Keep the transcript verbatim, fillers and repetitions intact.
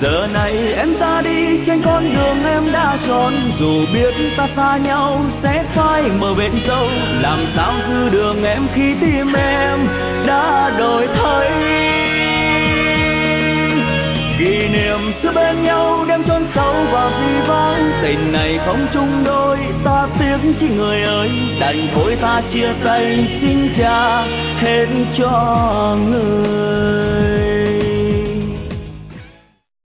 Giờ này em ra đi trên con đường em đã chọn, dù biết ta xa nhau sẽ phai mờ bên dâu, làm sao giữ đường em khi tim em đã đổi thay. Kỷ niệm xưa bên nhau đem chôn sâu vào di vãng, tình này không chung đôi ta tiếc chi người ơi, đành thôi ta chia tay xin cha hết cho người.